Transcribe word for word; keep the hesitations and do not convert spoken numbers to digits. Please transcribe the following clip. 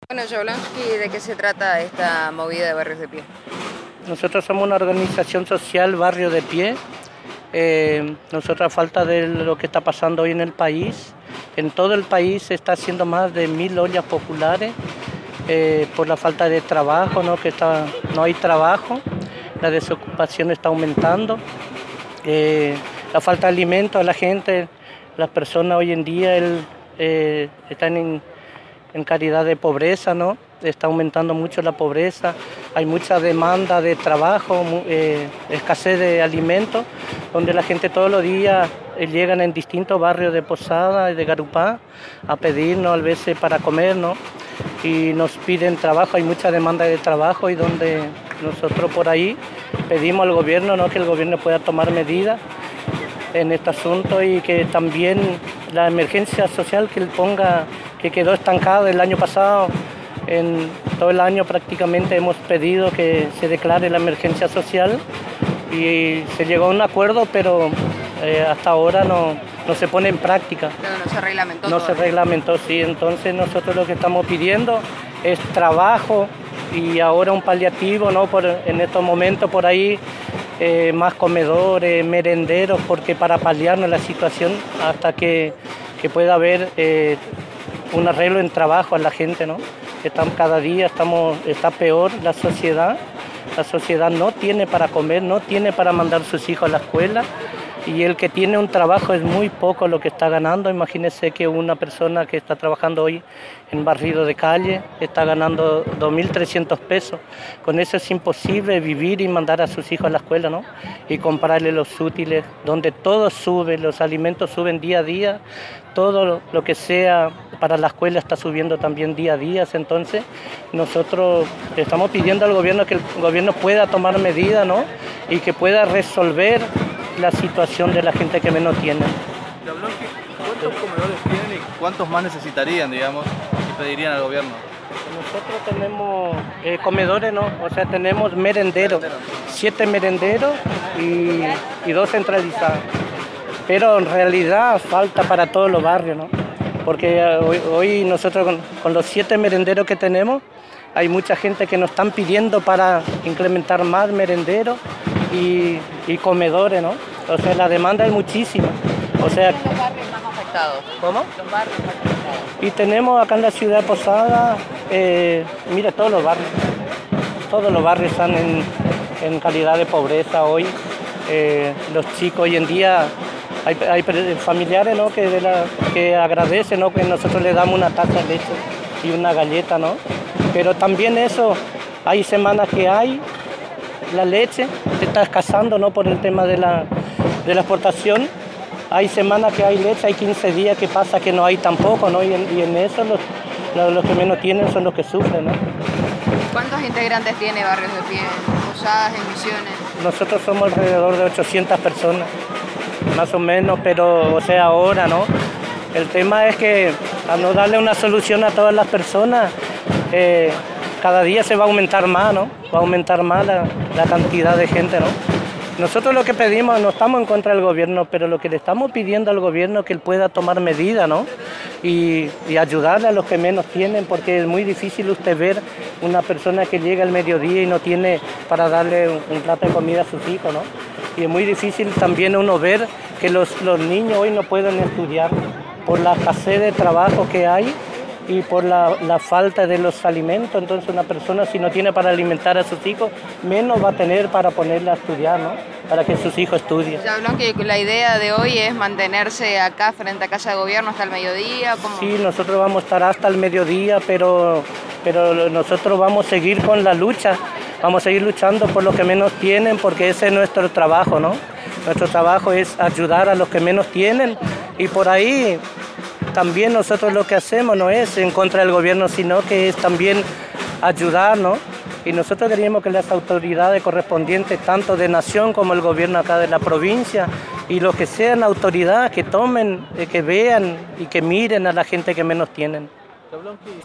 Bueno, Jablonski, ¿de qué se trata esta movida de Barrios de Pie? Nosotros somos una organización social Barrio de Pie. Eh, nosotros, a falta de lo que está pasando hoy en el país, en todo el país se está haciendo más de mil ollas populares eh, por la falta de trabajo, ¿no? Que está, no hay trabajo, la desocupación está aumentando, eh, la falta de alimentos a la gente, las personas hoy en día el, eh, están en, en calidad de pobreza, ¿no? Está aumentando mucho la pobreza, hay mucha demanda de trabajo, eh, escasez de alimentos, donde la gente todos los días eh, llegan en distintos barrios de Posada y de Garupá a pedirnos a veces para comer, ¿no? Y nos piden trabajo, hay mucha demanda de trabajo y donde nosotros por ahí pedimos al gobierno, ¿no? Que el gobierno pueda tomar medidas en este asunto y que también la emergencia social que él ponga, que quedó estancada el año pasado, en todo el año prácticamente hemos pedido que se declare la emergencia social y se llegó a un acuerdo, pero eh, hasta ahora no, no se pone en práctica. Pero no se reglamentó. No se reglamentó, sí. Entonces nosotros lo que estamos pidiendo es trabajo y ahora un paliativo, ¿no? Por, en estos momentos por ahí eh, más comedores, merenderos, porque para paliarnos la situación hasta que, que pueda haber eh, un arreglo en trabajo a la gente, ¿no? Estamos, cada día estamos, está peor la sociedad, la sociedad no tiene para comer, no tiene para mandar sus hijos a la escuela y el que tiene un trabajo es muy poco lo que está ganando. Imagínense que una persona que está trabajando hoy en barrido de calle está ganando dos mil trescientos pesos, con eso es imposible vivir y mandar a sus hijos a la escuela, ¿no? Y comprarle los útiles, donde todo sube, los alimentos suben día a día, todo lo que sea para la escuela está subiendo también día a día. Entonces nosotros estamos pidiendo al gobierno que el gobierno pueda tomar medidas, ¿no? Y que pueda resolver la situación de la gente que menos tiene. ¿Cuántos comedores tienen y cuántos más necesitarían, digamos, y pedirían al gobierno? Nosotros tenemos eh, comedores, ¿no? O sea, tenemos merenderos, siete merenderos y, y dos centralizados. Pero en realidad falta para todos los barrios, ¿no? Porque hoy, hoy nosotros con, con los siete merenderos que tenemos, hay mucha gente que nos están pidiendo para incrementar más merenderos y, y comedores, ¿no? O sea, la demanda es muchísima. O sea, ¿Cuáles son los barrios más afectados? ¿cómo? Los barrios más afectados. Y tenemos acá en la ciudad de Posada, eh, mira, todos los barrios, todos los barrios están en, en calidad de pobreza hoy. Eh, los chicos hoy en día, hay, hay familiares, ¿no? que, de la, que agradecen, ¿no? Que nosotros les damos una taza de leche y una galleta, ¿no? Pero también eso, hay semanas que hay la leche, está escasando, ¿no? Por el tema de la, de la exportación. Hay semanas que hay leche, hay quince días que pasa que no hay tampoco, ¿no? Y en, y en eso los, los, los que menos tienen son los que sufren, ¿no? ¿Cuántos integrantes tiene Barrios de Pie? ¿Posadas, en Misiones? Nosotros somos alrededor de ochocientas personas, más o menos, pero, o sea, ahora, ¿no? El tema es que a no darle una solución a todas las personas, eh, cada día se va a aumentar más, ¿no? Va a aumentar más la, la cantidad de gente, ¿no? Nosotros lo que pedimos, no estamos en contra del gobierno, pero lo que le estamos pidiendo al gobierno es que él pueda tomar medidas, ¿no? Y, y ayudarle a los que menos tienen, porque es muy difícil usted ver una persona que llega al mediodía y no tiene para darle un, un plato de comida a sus hijos, ¿no? Y es muy difícil también uno ver que los, los niños hoy no pueden estudiar por la escasez de trabajo que hay y por la, la falta de los alimentos. Entonces una persona, si no tiene para alimentar a sus hijos, menos va a tener para ponerla a estudiar, ¿no? Para que sus hijos estudien. Ya habló que la idea de hoy es mantenerse acá frente a Casa de Gobierno hasta el mediodía. ¿Cómo? Sí, nosotros vamos a estar hasta el mediodía, pero, pero nosotros vamos a seguir con la lucha, vamos a seguir luchando por los que menos tienen, porque ese es nuestro trabajo, ¿no? Nuestro trabajo es ayudar a los que menos tienen y por ahí también nosotros lo que hacemos no es en contra del gobierno, sino que es también ayudar, ¿no? Y nosotros queríamos que las autoridades correspondientes, tanto de nación como el gobierno acá de la provincia, y los que sean autoridades, que tomen, que vean y que miren a la gente que menos tienen.